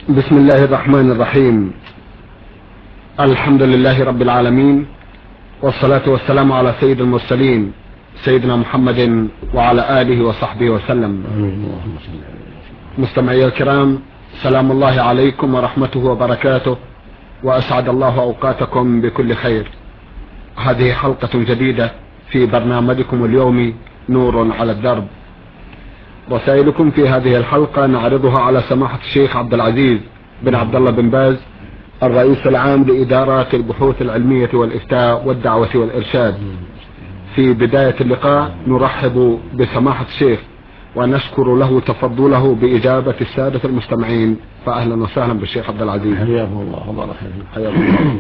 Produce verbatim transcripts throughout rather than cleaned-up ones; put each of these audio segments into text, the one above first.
بسم الله الرحمن الرحيم. الحمد لله رب العالمين، والصلاة والسلام على سيد المرسلين سيدنا محمد وعلى آله وصحبه وسلم. مستمعي الكرام، سلام الله عليكم ورحمته وبركاته، وأسعد الله أوقاتكم بكل خير. هذه حلقة جديدة في برنامجكم اليومي نور على الدرب. رسائلكم في هذه الحلقة نعرضها على سماحة الشيخ عبد العزيز بن عبد الله بن باز، الرئيس العام لإدارات البحوث العلمية والإفتاء والدعوة والإرشاد. في بداية اللقاء نرحب بسماحة الشيخ ونشكر له تفضله بإجابة السادة المستمعين، فأهلا وسهلا بالشيخ عبد العزيز. حياكم الله وبارك فيك.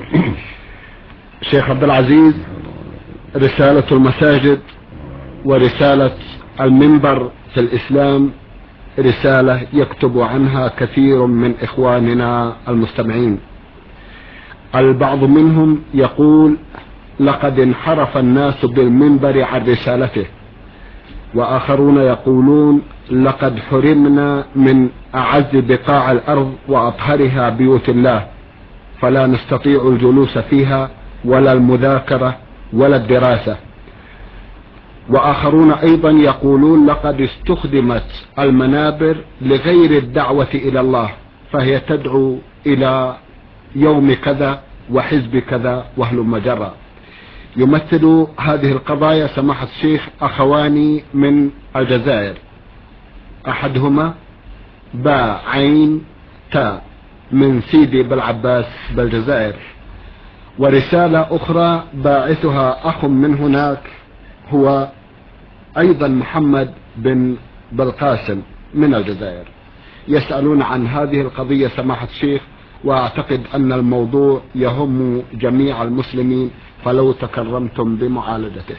الشيخ عبد العزيز، رسالة المساجد ورسالة المنبر في الإسلام رسالة يكتب عنها كثير من إخواننا المستمعين. البعض منهم يقول لقد انحرف الناس بالمنبر عن رسالته، وآخرون يقولون لقد حرمنا من أعز بقاع الأرض وأطهرها بيوت الله، فلا نستطيع الجلوس فيها ولا المذاكرة ولا الدراسة. وآخرون أيضا يقولون لقد استخدمت المنابر لغير الدعوة إلى الله، فهي تدعو إلى يوم كذا وحزب كذا وهلم جرى. يمثل هذه القضايا سماحة الشيخ أخواني من الجزائر، أحدهما باء عين تاء من سيدي بالعباس بالجزائر، ورسالة أخرى باعثها أخ من هناك هو أيضا محمد بن بالقاسم من الجزائر. يسألون عن هذه القضية سماحة الشيخ، وأعتقد أن الموضوع يهم جميع المسلمين، فلو تكرمتم بمعالجته.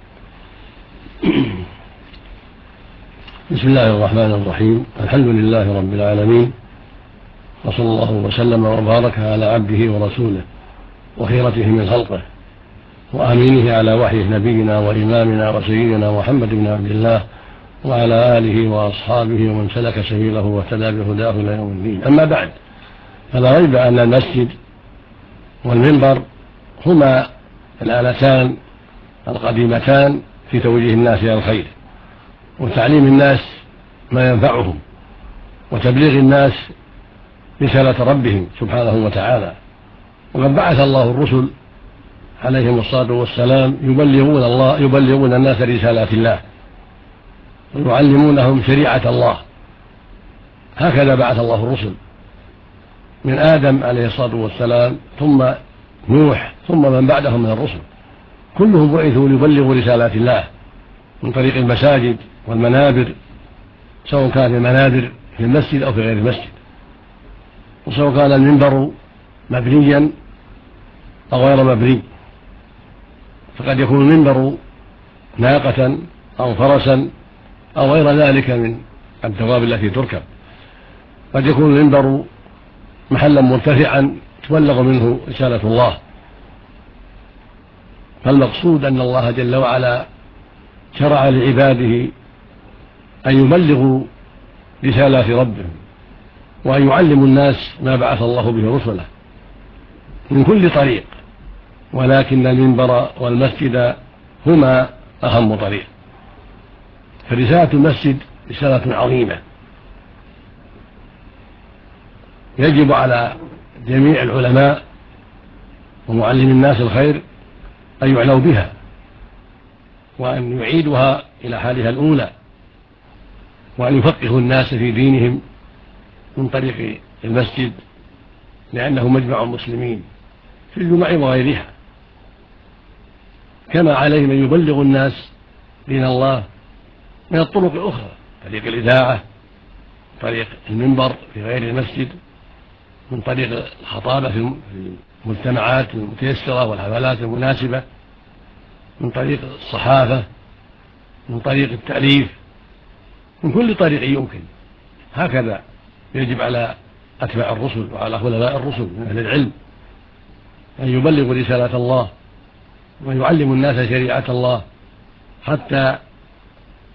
بسم الله الرحمن الرحيم. الحمد لله رب العالمين، وصلى الله وسلم وبارك على عبده ورسوله وخيرته من خلقه وأمينه على وحيه نبينا وإمامنا وسيدنا محمد بن عبد الله وعلى آله وأصحابه ومن سلك سبيله واهتدى بهداه إلى يوم الدين. أما بعد، فلا ريب أن المسجد والمنبر هما الآلتان القديمتان في توجيه الناس إلى الخير وتعليم الناس ما ينفعهم وتبليغ الناس رسالة ربهم سبحانه وتعالى. وقد بعث الله الرسل عليهم الصلاة والسلام يبلغون الله يبلغون الناس رسالات الله ويعلمونهم شريعة الله. هكذا بعث الله الرسل من آدم عليه الصلاة والسلام ثم نوح ثم من بعدهم من الرسل، كلهم بعثوا ليبلغوا رسالات الله من طريق المساجد والمنابر، سواء كان المنابر في المسجد أو في غير المسجد، وسواء كان المنبر مبنيا أو غير مبني. فقد يكون المنبر ناقة أو فرسا أو غير ذلك من الدواب التي تركب. قد يكون المنبر محلا مرتفعا تبلغ منه رسالة الله. فالمقصود أن الله جل وعلا شرع لعباده أن يبلغوا رسالات ربهم وأن يعلموا الناس ما بعث الله به رسله من كل طريق، ولكن المنبر والمسجد هما أهم طريق. فرسالة المسجد رسالة عظيمة يجب على جميع العلماء ومعلم الناس الخير أن يعنوا بها وأن يعيدوها إلى حالها الأولى، وأن يفقهوا الناس في دينهم من طريق المسجد، لأنه مجمع المسلمين في الجمع وغيرها. كما عليهم أن يبلغوا الناس دين الله من الطرق الأخرى، طريق الإذاعة، طريق المنبر في غير المسجد، من طريق الخطابة في المجتمعات المتيسرة والحفلات المناسبة، من طريق الصحافة، من طريق التأليف، من كل طريق يمكن. هكذا يجب على أتباع الرسل وعلى خلفاء الرسل من أهل العلم أن يبلغوا رسالة الله ويعلموا الناس شريعة الله حتى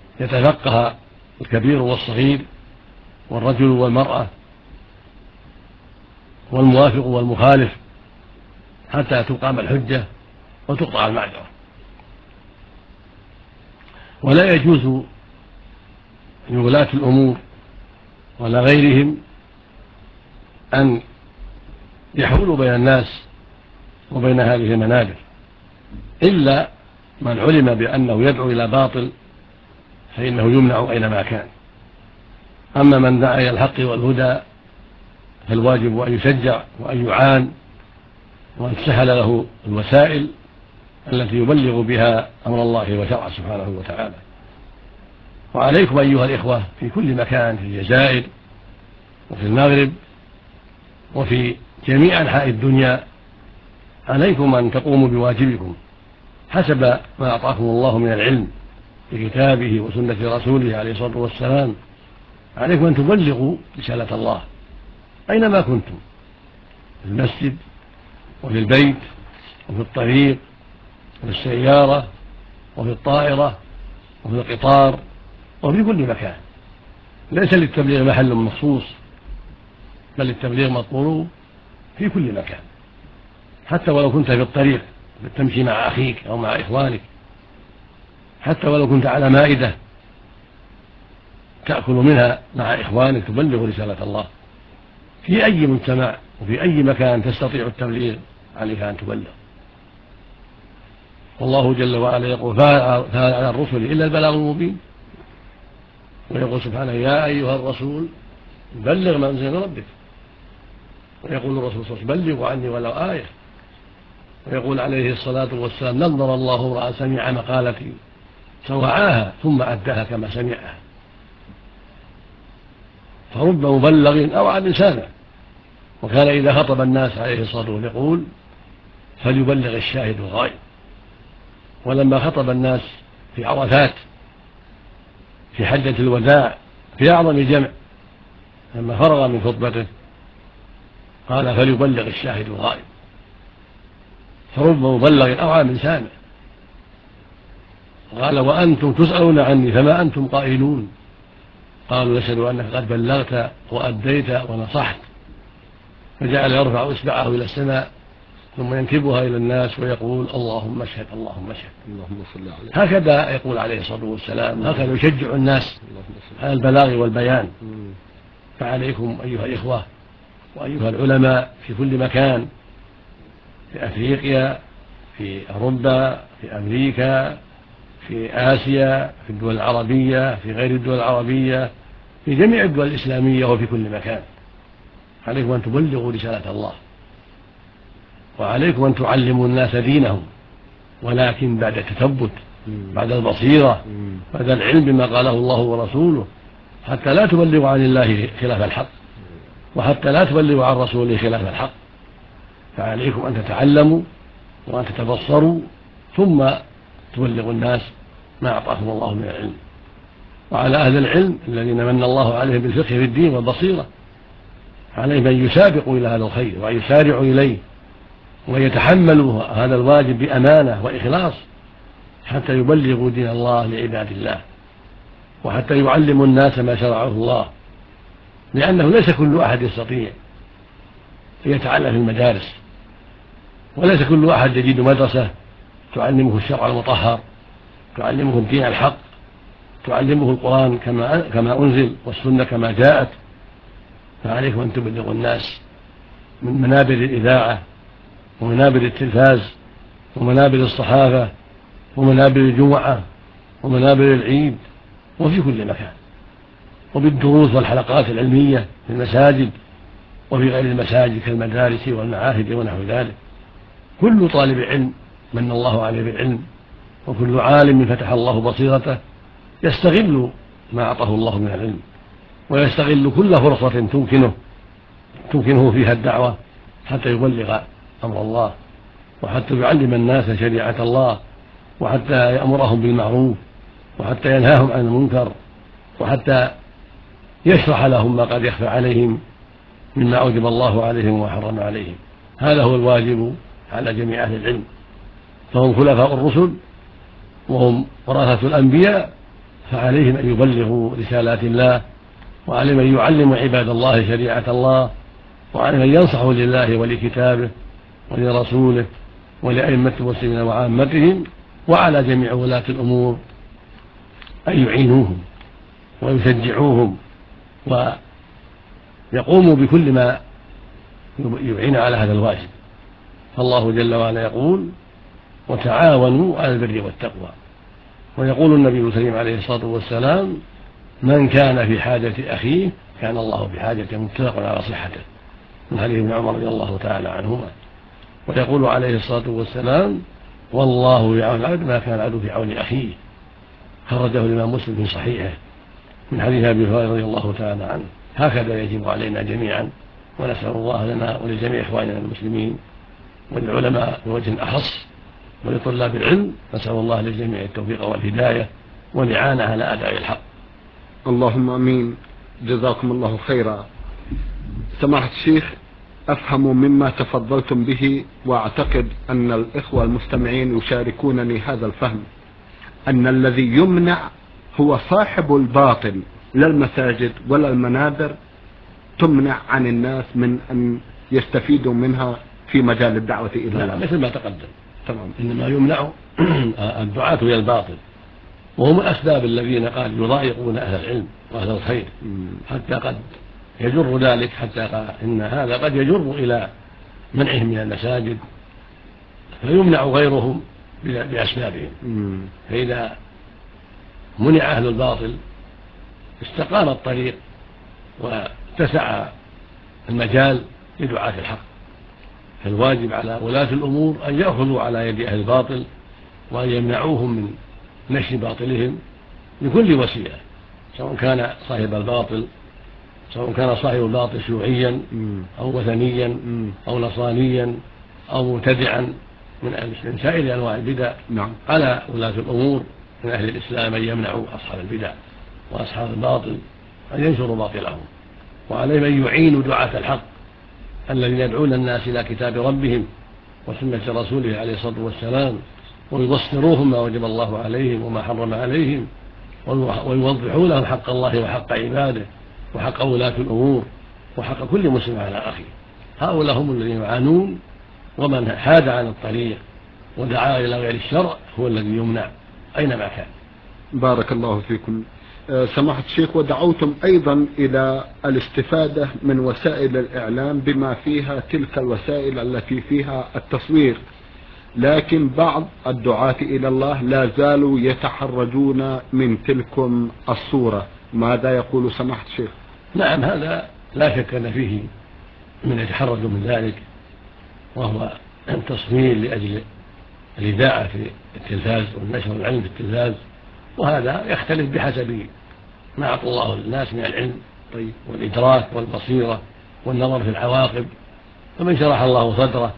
يتفقه الكبير والصغير والرجل والمرأة والموافق والمخالف حتى تقام الحجة وتقطع المعذرة. ولا يجوز لولاة الأمور ولا غيرهم أن يحولوا بين الناس وبين هذه المنابر إلا من علم بأنه يدعو إلى باطل فإنه يمنع أينما كان. أما من دعا إلى الحق والهدى فالواجب أن يشجع وأن يعان وأن تسهل له الوسائل التي يبلغ بها أمر الله وشرعه سبحانه وتعالى. وعليكم أيها الإخوة في كل مكان في الجزائر وفي المغرب وفي جميع أنحاء الدنيا عليكم أن تقوموا بواجبكم حسب ما أعطاكم الله من العلم بكتابه وسنة رسوله عليه الصلاة والسلام. عليكم أن تبلغوا رسالة الله أينما كنتم، في المسجد وفي البيت وفي الطريق وفي السيارة وفي الطائرة وفي القطار وفي كل مكان. ليس للتبليغ محل مخصوص، بل التبليغ مطلوب في كل مكان، حتى ولو كنت في الطريق تمشي مع أخيك أو مع إخوانك، حتى ولو كنت على مائدة تأكل منها مع إخوانك تبلغ رسالة الله. في أي مجتمع وفي أي مكان تستطيع التبليغ عليك أن تبلغ. والله جل وعلا يقول فهل على الرسل إلا البلاغ المبين، ويقول سبحانه يا أيها الرسول بلغ ما أنزل من ربك، ويقول الرسول صلى الله عليه وسلم بلغوا عني ولو آية، ويقول عليه الصلاة والسلام نظر الله امرأ سمع مقالتي فوعاها ثم أداها كما سمعها. فرب مبلغ أوعى من سامع. وكان إذا خطب الناس عليه الصلاة والسلام يقول فليبلغ الشاهد الغائب. ولما خطب الناس في عرفات في حجة الوداع في أعظم جمع لما فرغ من خطبته قال فليبلغ الشاهد الغائب. فرب مبلغ أوعى من سامع. قال وأنتم تسألون عني فما أنتم قائلون؟ قالوا نشهد أنك قد بلغت وأديت ونصحت. فجعل يرفع إصبعه إلى السماء ثم ينكبها إلى الناس ويقول اللهم اشهد اللهم اشهد. اللهم صل عليه. هكذا يقول عليه الصلاة والسلام، هكذا يشجع الناس على البلاغ والبيان. فعليكم أيها الإخوة وأيها العلماء في كل مكان، في أفريقيا، في أوروبا، في أمريكا، في آسيا، في الدول العربية، في غير الدول العربية، في جميع الدول الإسلامية وفي كل مكان. عليكم أن تبلغوا رسالة الله، وعليكم أن تعلموا الناس دينهم، ولكن بعد التثبت، بعد البصيرة، بعد العلم بما قاله الله ورسوله، حتى لا تبلغوا عن الله خلاف الحق، وحتى لا تبلغوا عن رسوله خلاف الحق. فعليكم أن تتعلموا وأن تتبصروا ثم تبلغوا الناس ما أعطاكم الله من العلم. وعلى أهل العلم الذين من الله عليهم بالفقه في الدين والبصيرة عليهم أن يسابقوا إلى هذا الخير وأن يسارعوا إليه ويتحملوا هذا الواجب بأمانة وإخلاص حتى يبلغوا دين الله لعباد الله، وحتى يعلموا الناس ما شرعه الله، لأنه ليس كل أحد يستطيع أن يتعلم في المدارس، وليس كل أحد يجد مدرسة تعلمه الشرع المطهر، تعلمه الدين الحق، تعلمه القرآن كما كما أنزل والسنة كما جاءت. فعليكم أن تبلغوا الناس من منابر الإذاعة ومنابر التلفاز ومنابر الصحافة ومنابر الجمعة ومنابر العيد وفي كل مكان، وبالدروس والحلقات العلمية في المساجد وفي غير المساجد كالمدارس والمعاهد ونحو ذلك. كل طالب علم من الله عليه بالعلم، وكل عالم فتح الله بصيرته يستغل ما أعطاه الله من العلم، ويستغل كل فرصة تمكنه تمكنه فيها الدعوة حتى يبلغ أمر الله، وحتى يعلم الناس شريعة الله، وحتى يأمرهم بالمعروف، وحتى ينهاهم عن المنكر، وحتى يشرح لهم ما قد يخفى عليهم مما أوجب الله عليهم وحرم عليهم. هذا هو الواجب على جميع أهل العلم، فهم خلفاء الرسل وهم ورثة الأنبياء، فعليهم أن يبلغوا رسالات الله، وعليهم أن يعلموا عباد الله شريعة الله، وعلى من ينصح لله ولكتابه ولرسوله ولأئمة المسلمين وعامتهم، وعلى جميع ولاة الأمور أن يعينوهم ويشجعوهم ويقوموا بكل ما يعين على هذا الواجب. فالله جل وعلا يقول: وتعاونوا على البر والتقوى. ويقول النبي الكريم عليه الصلاة والسلام: من كان في حاجة أخيه كان الله في حاجة، متفق على صحته، من حديث ابن عمر رضي الله تعالى عنهما. ويقول عليه الصلاة والسلام: والله يعون العبد ما كان العبد في عون أخيه، خرجه الإمام مسلم في صحيحه من حديث أبي هريرة رضي الله تعالى عنه. هكذا يجب علينا جميعا، ونسأل الله لنا ولجميع إخواننا المسلمين والعلماء بوجه أخص ولطلاب العلم، نسأل الله للجميع التوفيق والهداية والإعانة على أداء الحق. اللهم امين. جزاكم الله خيرا. سماحة الشيخ، افهم مما تفضلتم به، واعتقد ان الاخوة المستمعين يشاركونني هذا الفهم، ان الذي يمنع هو صاحب الباطل، لا المساجد ولا المنابر تمنع عن الناس من ان يستفيدوا منها في مجال الدعوة الى الله. مثل ما تقدم. تمام. انما يمنع الدعاة الى الباطل، وهم الاسباب الذين قال يضايقون اهل العلم واهل الخير، حتى قد يجر ذلك، حتى قال ان هذا قد يجر الى منعهم من المساجد، فيمنع غيرهم باسبابهم. فاذا منع اهل الباطل استقام الطريق واتسع المجال لدعاة الحق. فالواجب على ولاة الأمور أن يأخذوا على يد أهل الباطل وأن يمنعوهم من نشر باطلهم بكل وسيلة، سواء كان صاحب الباطل سواء كان صاحب الباطل شيوعيا أو وثنيا أو نصرانيا أو مبتدعا من سائر أنواع البدع. نعم. على ولاة الأمور من أهل الإسلام أن يمنعوا أصحاب البدع وأصحاب الباطل أن ينشروا باطلهم، وعليهم أن يعينوا دعاة الحق الذين يدعون الناس إلى كتاب ربهم وسنة رسوله عليه الصلاة والسلام، ويبصروهم ما وجب الله عليهم وما حرم عليهم، ويوضحوا لهم حق الله وحق عباده وحق ولاة الأمور وحق كل مسلم على أخيه. هؤلاء هم الذين يعانون، ومن حاد عن الطريق ودعا إلى غير الشرع هو الذي يمنع أينما كان. بارك الله فيكم. سماحة الشيخ، ودعوتم أيضا إلى الاستفادة من وسائل الإعلام بما فيها تلك الوسائل التي فيها التصوير، لكن بعض الدعاة إلى الله لا زالوا يتحرجون من تلكم الصورة، ماذا يقول سماحة الشيخ؟ نعم، هذا لا شك أن فيه من يتحرج من ذلك، وهو التصوير لأجل الإذاعة في التلفاز والنشر العلم في التلفاز، وهذا يختلف بحسب ما أعطى الله الناس من العلم والإدراك والبصيرة والنظر في العواقب. فمن شرح الله صدره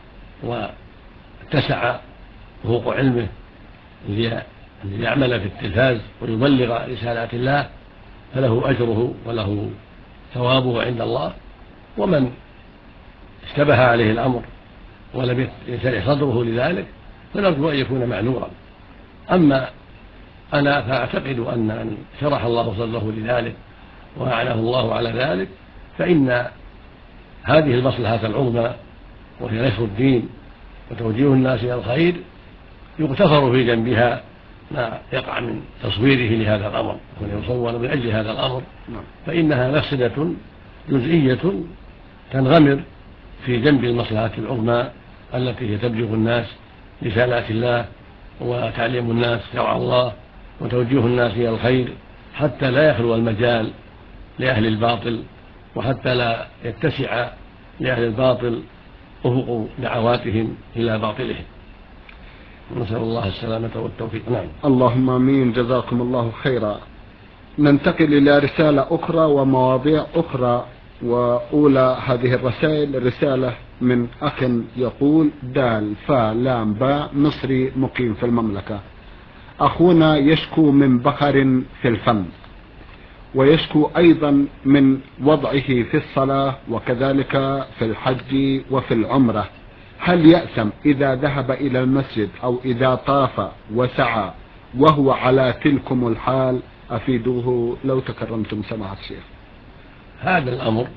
واتسع فوق علمه ليعمل في التلفاز ويبلغ رسالات الله فله أجره وله ثوابه عند الله، ومن اشتبه عليه الأمر ولم ينشرح صدره لذلك فنرجو أن يكون معذورا. أما أنا فأعتقد أن من شرح الله صدره لذلك وأعناه الله على ذلك فإن هذه المصلحة العظمى وهي نشر الدين وتوجيه الناس إلى الخير يغتفر في جنبها ما يقع من تصويره لهذا الأمر ويصور من أجل هذا الأمر، فإنها مفسدة جزئية تنغمر في جنب المصلحة العظمى التي تبلغ الناس رسالات الله وتعليم الناس شرع الله وتوجيه الناس إلى الخير، حتى لا يخلو المجال لأهل الباطل وحتى لا يتسع لأهل الباطل أفق دعواتهم إلى باطلهم. نسأل الله السلامة والتوفيق. نعم. اللهم آمين. جزاكم الله خيرا. ننتقل إلى رسالة أخرى ومواضيع أخرى، وأولى هذه الرسائل رسالة من أخ يقول: دال فا لام باء، مصري مقيم في المملكة. أخونا يشكو من بخر في الفم، ويشكو أيضا من وضعه في الصلاة وكذلك في الحج وفي العمرة. هل يأثم إذا ذهب إلى المسجد أو إذا طاف وسعى وهو على تلكم الحال؟ أفيدوه لو تكرمتم سماحة الشيخ. هذا الأمر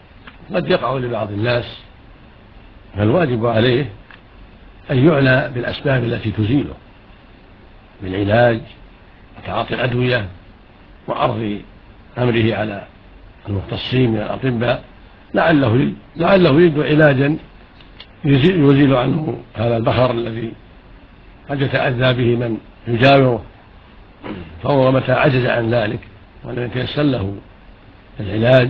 قد يقع لبعض الناس، فالواجب عليه أن يعنى بالأسباب التي تزيله بالعلاج وتعاطي الأدوية وعرض أمره على المختصين من الأطباء لعله لعله يجد علاجا يزيل عنه هذا البخر الذي قد يتأذى به من يجاوره. فهو متى عجز عن ذلك ولم يتيسر له العلاج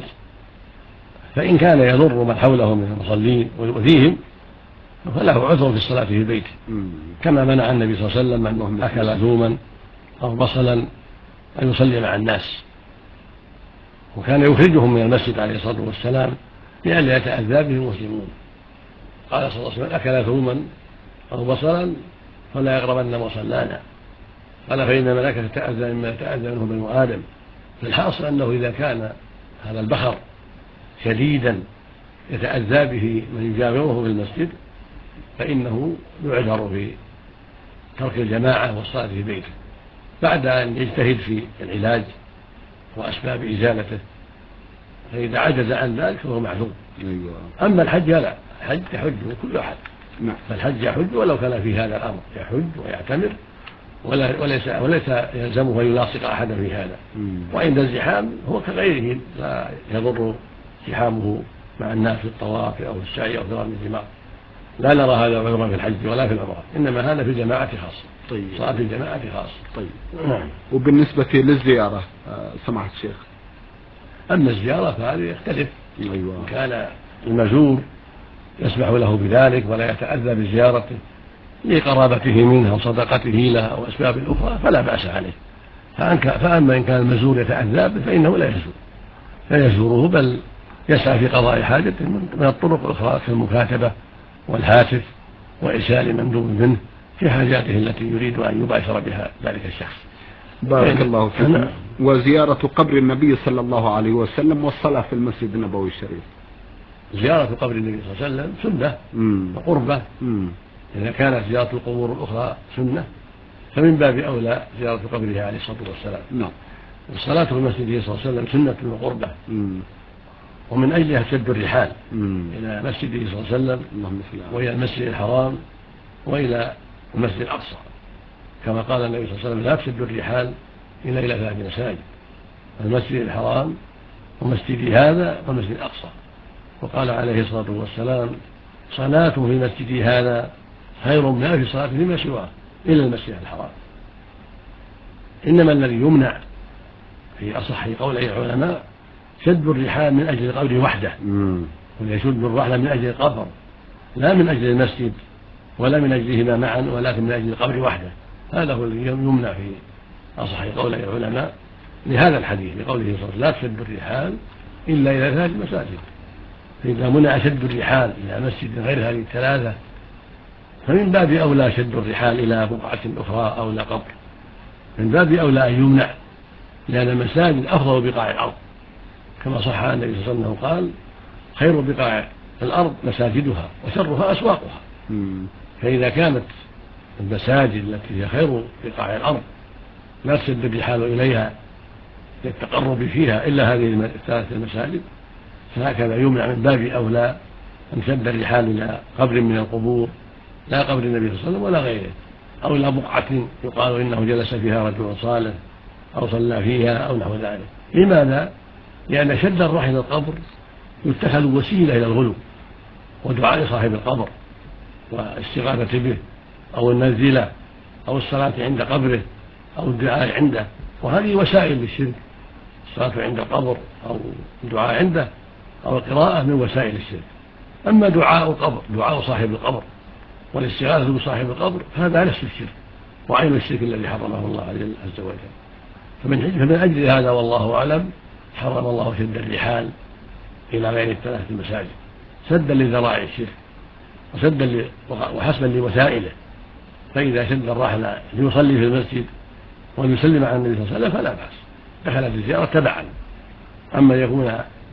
فإن كان يضر من حوله من المصلين ويؤذيهم فله عذر في الصلاة في بيته، كما منع النبي صلى الله عليه وسلم من أكل ثوما أو بصلا أن يصلي مع الناس، وكان يخرجهم من المسجد عليه الصلاة والسلام لئلا يتأذى به المسلمون. قال صلى الله عليه وسلم: أكل ثوما أو بصلا فلا يقربن مصلانا. قال: فإن الملائكة تتأذى مما يتأذى منه بنو آدم. فالحاصل أنه إذا كان هذا البخر شديدا يتأذى به من يجاوره في المسجد فإنه يعذر في ترك الجماعة والصلاة في بيته بعد أن يجتهد في العلاج وأسباب إزالته، فإذا عجز عن ذلك فهو معذور. أما الحج لا، الحج يحج كل أحد، فالحج يحج ولو كان في هذا الأمر، يحج ويعتمر وليس, وليس يلزمه أن يلاصق أحدا في هذا. وعند الزحام هو كغيره لا يضر زحامه مع الناس في الطواف أو في السعي أو في رمي الجمار. لا نرى هذا عذرا في الحج ولا في العمرة، إنما هذا في الجماعة خاصة. طيب. صلاة الجماعة خاصة. طيب. نعم. وبالنسبة للزيارة سماحة الشيخ، أما الزيارة فهذه يختلف. أيوة. إن كان المزور يسمح له بذلك ولا يتأذى بزيارته لقرابته منه وصدقته له أو أسباب أخرى فلا بأس عليه. فأما إن كان المزور يتأذى فإنه لا يزور لا يزوره بل يسعى في قضاء حاجته من الطرق الأخرى كالمكاتبة والهاتف وإرسال مندوب منه في حاجاته التي يريد أن يباشر بها ذلك الشخص. بارك الله فيكم. وزيارة قبر النبي صلى الله عليه وسلم والصلاة في المسجد النبوي الشريف. زيارة قبر النبي صلى الله عليه وسلم سنة وقربة. إذا كانت زيارة القبور الأخرى سنة فمن باب أولى زيارة قبره عليه الصلاة والسلام. نعم. الصلاة في المسجد صلى الله عليه وسلم سنة وقربة، ومن أجلها شد الرحال إلى مسجده صلى الله عليه وسلم وإلى المسجد الحرام وإلى المسجد الأقصى، كما قال النبي صلى الله عليه وسلم: لا تشد الرحال إلا إلى ثلاث مساجد: المسجد الحرام ومسجدي هذا والمسجد الأقصى. وقال عليه الصلاة والسلام: صلاة في مسجدي هذا خير من ألف صلاة فيما سواه إلا المسجد الحرام. إنما الذي يمنع في أصح قولي العلماء شد الرحال من أجل القبر وحده، ويشد الرحل من أجل القبر لا من أجل المسجد ولا من أجلهما معا ولكن من أجل القبر وحده. هذا هو الذي يمنع في أصح قولي العلماء لهذا الحديث لقوله صلى الله عليه وسلم: لا تشد الرحال إلا إلى ثلاث مساجد. فإذا منع شد الرحال إلى مسجد غير هذه الثلاثة فمن باب أولى شد الرحال إلى بقعة أخرى أو إلى قبر، من باب أولى أن يمنع، لأن المساجد أفضل بقاع الأرض، كما صح عن النبي صلى الله عليه وسلم قال: خير بقاع الأرض مساجدها وشرها أسواقها. فإذا كانت المساجد التي هي خير بقاع الأرض لا تشد الرحال إليها للتقرب فيها إلا هذه الثلاث المساجد فهكذا يمنع من باب أولى أن شد الرحال إلى قبر من القبور لا قبر النبي صلى الله عليه وسلم ولا غيره، أو إلى بقعة يقال إنه جلس فيها رجل صالح أو صلى فيها أو نحو ذلك. لماذا؟ لأن شد الرحل إلى القبر يتخذ وسيلة إلى الغلو ودعاء صاحب القبر والاستغاثة به أو النزلة أو الصلاة عند قبره أو الدعاء عنده، وهذه وسائل للشرك. الصلاة عند القبر أو الدعاء عنده أو القراءة من وسائل الشرك. أما دعاء القبر دعاء صاحب القبر والاستغاثة بصاحب القبر فهذا نفس الشرك وعين الشرك الذي حرمه الله عز وجل. فمن أجل هذا والله أعلم حرم الله شد الرحال إلى غير الثلاث المساجد سدا لذرائع الشرك وسدا وحسبا لوسائله. فإذا شد الرحل ليصلي في المسجد وليسلم على النبي صلى الله عليه وسلم فلا بأس، دخلت الزيارة تبعا. أما يكون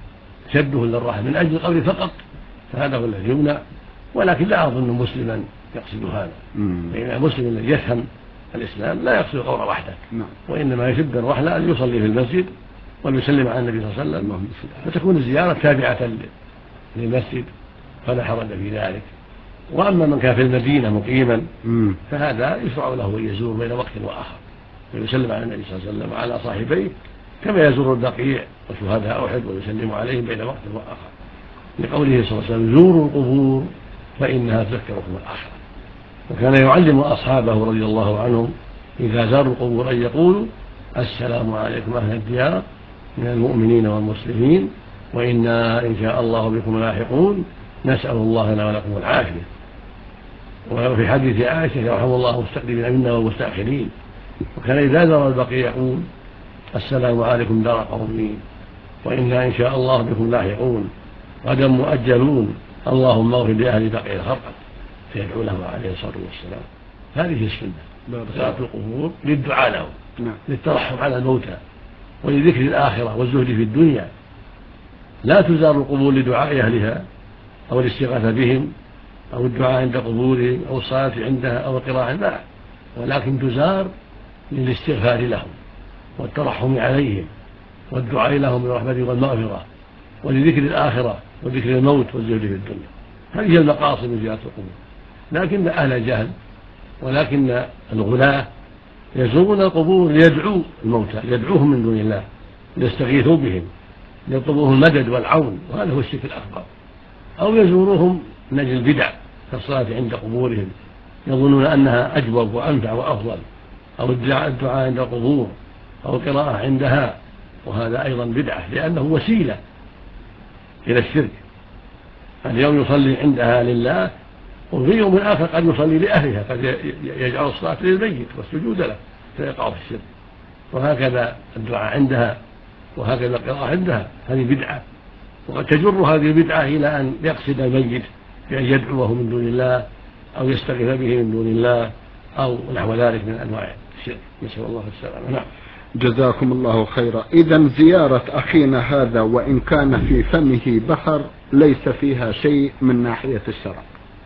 شده للرحل من أجل القبر فقط فهذا هو الذي يمنع، ولكن لا أظن مسلما يقصد هذا، فإن المسلم الذي يفهم الإسلام لا يقصد القبر وحده، وإنما يشد الرحل أن يصلي في المسجد ويسلم على النبي صلى الله عليه وسلم، فتكون الزيارة تابعة للمسجد فلا حرج في ذلك. وأما من كان في المدينة مقيما فهذا يشرع له أن يزور بين وقت وآخر ويسلم على النبي صلى الله عليه وسلم وعلى صاحبيه كما يزور البقيع وشهداء أحد ويسلم عليهم بين وقت وآخر، لقوله صلى الله عليه وسلم زوروا القبور فإنها تذكركم الآخرة. وكان يعلم أصحابه رضي الله عنهم إذا زاروا القبور أن يقولوا السلام عليكم أهل الديار من المؤمنين والمسلمين وإنا إن شاء الله بكم لاحقون نسأل الله لنا ولكم العافية. وفي حديث عائشة يرحم الله المستقدمين منا والمستأخرين. وكان إذا زار البقيع يقول السلام عليكم دار قومين وإنا إن شاء الله بكم لاحقون غدا مؤجلون اللهم اغفر لأهل بقيع الخرقة فيدعو له عليه الصلاة والسلام. هذه السنة زيارة القبور للدعاء لهم للترحم على الموتى ولذكر الآخرة والزهد في الدنيا. لا تزار القبور لدعاء أهلها أو الاستغاثة بهم أو الدعاء عند قبورهم أو الصلاة عندها أو القراءة لا، ولكن تزار للاستغفار لهم والترحم عليهم والدعاء لهم بالرحمة والمغفرة ولذكر الآخرة وذكر الموت والزهد في الدنيا. هذه المقاصد من زيارة القبور. لكن أهل الجهل ولكن الغلاة يزورون القبور ليدعوا الموتى يدعوهم من دون الله ليستغيثوا بهم ليطلبوهم المدد والعون، وهذا هو الشرك الأكبر. أو يزوروهم من أجل البدع كالصلاة عند قبورهم يظنون أنها أجوب وأنفع وأفضل، أو الدعاء عند القبور أو القراءة عندها، وهذا أيضا بدعة لأنه وسيلة إلى الشرك. اليوم يصلي عندها لله وفي يوم آخر قد يصلي لأهلها قد يجعل الصلاة للميت والسجود له فيقع في الشرك. وهكذا الدعاء عندها وهكذا القراءة عندها هذه بدعة، وقد تجر هذه البدعة إلى أن يقصد الميت بأن يدعوه من دون الله أو يستغيث به من دون الله أو نحو ذلك من أنواع الشرك، نسأل الله السلامة. نعم. جزاكم الله خيرا. إذن زيارة أخينا هذا وإن كان في فمه بحر ليس فيها شيء من ناحية الشرع.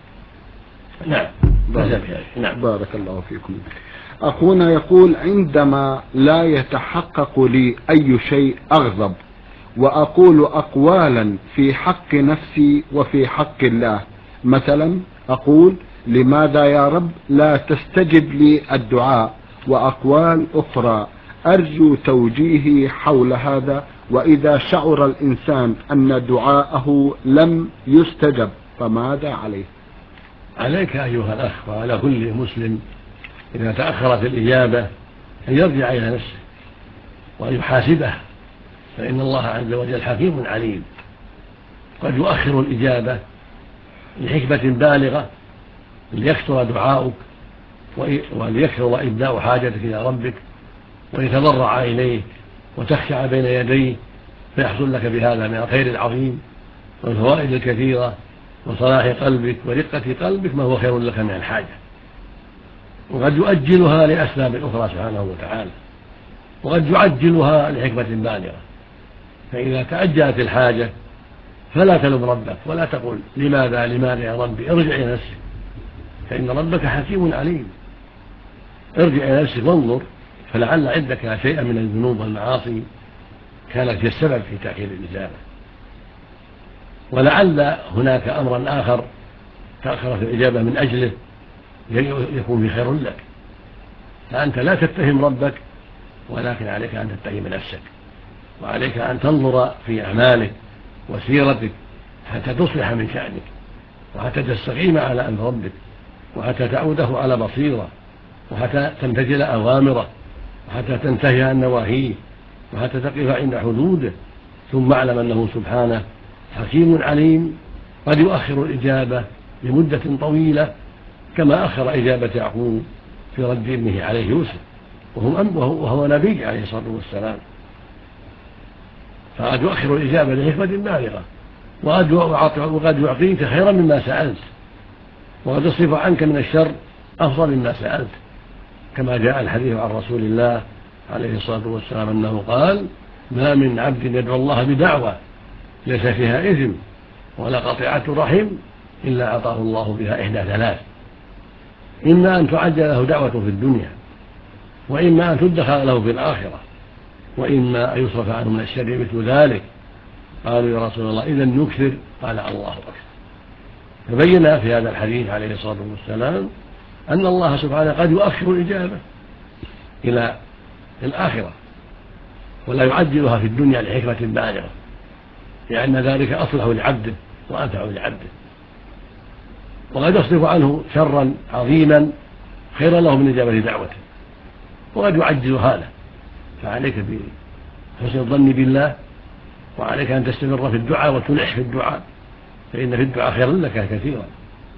نعم. بارك, نعم. بارك الله فيكم. أخونا يقول عندما لا يتحقق لي أي شيء أغضب وأقول أقوالا في حق نفسي وفي حق الله، مثلا أقول لماذا يا رب لا تستجب لي الدعاء، وأقوال أخرى أرجو توجيهي حول هذا. وإذا شعر الإنسان أن دعاءه لم يستجب فماذا عليه؟ عليك أيها الأخ وعلى كل مسلم إذا تأخرت الإجابة أن يرجع إلى نفسه وأن يحاسبه، فإن الله عز وجل حكيم عليم. قد يؤخر الإجابة لحكمة بالغة ليكثر دعاؤك وليكثر إبداء حاجتك إلى ربك ويتضرع إليه وتخشع بين يديه فيحصل لك بهذا من الخير العظيم والفوائد الكثيرة وصلاح قلبك ورقة قلبك ما هو خير لك من الحاجة. وقد يؤجلها لأسباب أخرى سبحانه وتعالى، وقد يعجلها لحكمة بالغة. فإذا تأجلت الحاجة فلا تلوم ربك ولا تقول لماذا لماذا يا ربي، ارجع إلى نفسك فإن ربك حكيم عليم. ارجع إلى نفسك وانظر، فلعل عندك شيئا من الذنوب والمعاصي كانت هي السبب في تأخير الإجابة، ولعل هناك أمرا آخر تأخرت الإجابة من أجله يكون في خير لك. فأنت لا تتهم ربك، ولكن عليك أن تتهم نفسك، وعليك أن تنظر في أعمالك وسيرتك حتى تصلح من شأنك، وحتى تستقيم على أمر ربك، وحتى تعوده على بصيرة، وحتى تمتثل أوامره، وحتى تنتهي عن نواهيه، وحتى تقف عند حدوده. ثم اعلم أنه سبحانه حكيم عليم قد يؤخر الإجابة لمدة طويلة كما أخر إجابة يعقوب في رد ابنه عليه يوسف وهو نبي عليه الصلاة والسلام. فقد يؤخر الإجابة لحكمة بالغة، وقد يعطيك خيرا مما سألت، وقد يصرف عنك من الشر أفضل مما سألت، كما جاء الحديث عن رسول الله عليه الصلاة والسلام أنه قال: ما من عبد يدعو الله بدعوة ليس فيها إثم ولا قطيعة رحم إلا أعطاه الله بها إحدى ثلاث: إما أن تعجل له دعوة في الدنيا، وإما أن تدخر له في الآخرة، وإما أن يصرف عنه من الشر مثل ذلك. قالوا يا رسول الله إذا نكثر، قال الله أكبر. فبين في هذا الحديث عليه الصلاة والسلام أن الله سبحانه قد يؤخر الإجابة إلى الآخرة ولا يعجلها في الدنيا لحكمة بالغة، لأن ذلك أصلح لعبده وأنفع لعبده، وقد يصرف عنه شرا عظيما خيرا له من إجابة دعوته، وقد يعجل هذا. فعليك بحسن الظن بالله، وعليك أن تستمر في الدعاء وتلح في الدعاء، فإن في الدعاء خيرا لك كثيرا.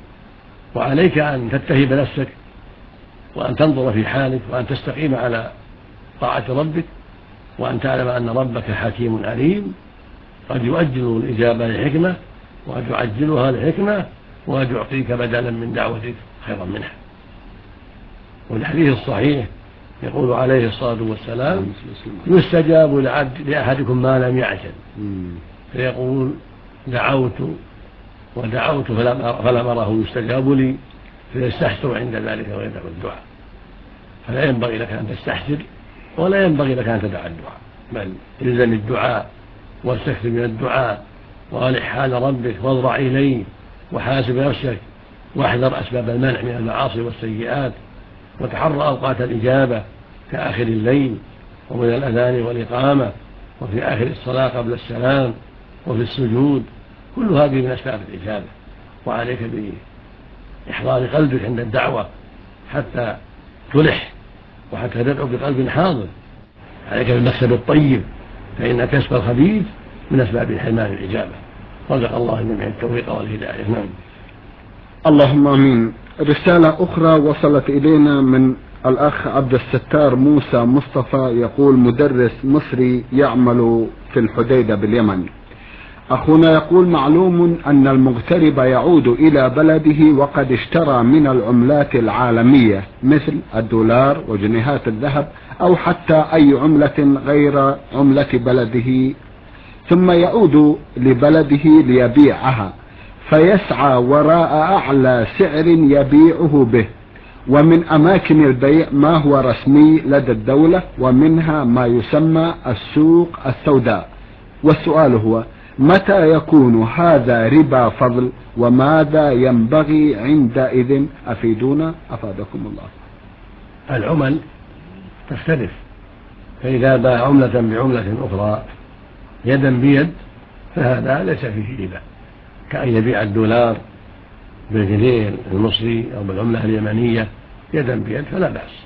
وعليك أن تتهب نفسك وأن تنظر في حالك وأن تستقيم على طاعة ربك، وأن تعلم أن ربك حكيم عليم، قد يؤجل الإجابة لحكمة وقد يعجلها لحكمة وقد يعطيك بدلا من دعوتك خيرا منها. والحديث الصحيح يقول عليه الصلاة والسلام يستجاب لعبد لأحدكم ما لم يعجل، فيقول دعوت ودعوت فلم أره يستجاب لي، فيستحسر عند ذلك ويدع الدعاء. فلا ينبغي لك أن تستحسر ولا ينبغي لك أن تدع الدعاء، بل الزم الدعاء واستكثر من الدعاء وألح حال ربك واضرع إليه وحاسب نفسك واحذر أسباب المنع من المعاصي والسيئات، وتحرى أوقات الإجابة كآخر الليل ومن الأذان والإقامة وفي آخر الصلاة قبل السلام وفي السجود، كل هذه من أسباب الإجابة. وعليك بإحضار قلبك عند الدعوة حتى تلح وحتى تدعو بقلب حاضر. عليك بالمكسب الطيب، فإن كسب الخبيث من أسباب حرمان الإجابة. رزق الله الجميع التوفيق والهداية. نعم. اللهم آمين. رسالة أخرى وصلت إلينا من الأخ عبد الستار موسى مصطفى، يقول مدرس مصري يعمل في الحديدة باليمن. أخونا يقول معلوم أن المغترب يعود إلى بلده وقد اشترى من العملات العالمية مثل الدولار وجنيهات الذهب أو حتى أي عملة غير عملة بلده، ثم يعود لبلده ليبيعها، فيسعى وراء أعلى سعر يبيعه به، ومن أماكن البيع ما هو رسمي لدى الدولة ومنها ما يسمى السوق السوداء. والسؤال هو متى يكون هذا ربا فضل وماذا ينبغي عندئذ؟ أفيدونا أفادكم الله. العمل تختلف، فإذا باع عملة بعملة أخرى يدا بيد فهذا ليس فيه ربا، كأن يبيع الدولار بالجنيه المصري أو بالعملة اليمنية يدا بيد فلا بأس.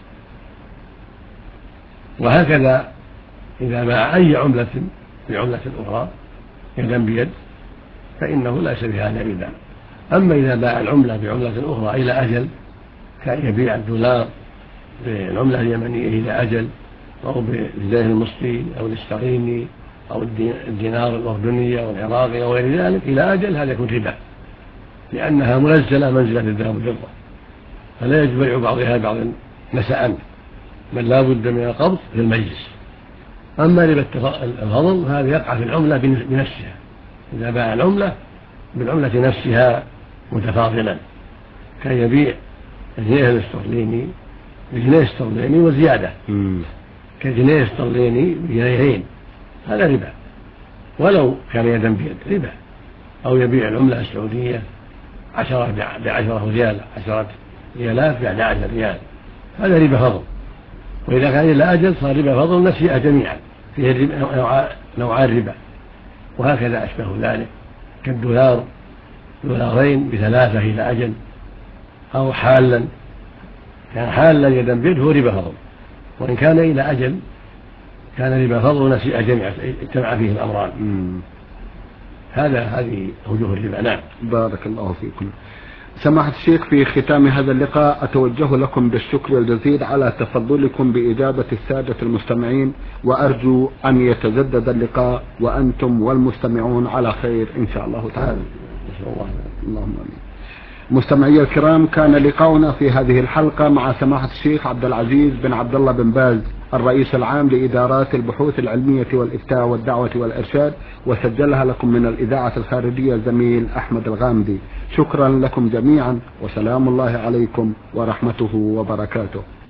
وهكذا إذا باع أي عملة بعملة أخرى يدا بيد فإنه ليس بهذا ربا. أما إذا باع العملة بعملة أخرى إلى أجل، كأن يبيع الدولار بالعملة اليمنية إلى أجل أو بالجنيه المصري أو الاسترليني أو الدينار الأردني أو العراقي أو غير ذلك إلى أجل، هذا يكون ربا، لأنها منزلة منزلة الذهب والفضة، فلا يجب بيع بعضها بعض مساء، بل لا بد من القبض في المجلس. أما ربا الفضل هذا يقع في العملة بنفسها، إذا باع العملة بالعملة نفسها متفاضلا، كان يبيع الجنيه الاسترليني بجنيه استرليني وزيادة كجنيه استرليني بجنيهين، هذا ربا ولو كان يدا بيد ربا. أو يبيع العملة السعودية عشرة بعشرة ريال، عشرة ريالات بعد عشر ريال، هذا ربا فضل. وإذا كان إلى أجل صار ربا فضل نسيئة جميعا، فيه نوعان ربا. وهكذا أشبه ذلك كالدولار دولارين بثلاثة إلى أجل، أو حالا كان حالا يدا بيد هو ربا فضل، وإن كان إلى أجل كان ربا فضل ونسيئة جميعا، اجتمع فيه الأمران. هذا هذه وجوه الربا. نعم. بارك الله فيكم. سماحة الشيخ، في ختام هذا اللقاء أتوجه لكم بالشكر الجزيل على تفضلكم بإجابة السادة المستمعين، وأرجو أن يتجدد اللقاء وأنتم والمستمعون على خير إن شاء الله تعالى. اللهم آمين. مستمعي الكرام، كان لقاؤنا في هذه الحلقة مع سماحة الشيخ عبد العزيز بن عبد الله بن باز، الرئيس العام لإدارات البحوث العلمية والإفتاء والدعوة والإرشاد، وسجلها لكم من الإذاعة الخارجية زميل أحمد الغامدي. شكرا لكم جميعا، وسلام الله عليكم ورحمته وبركاته.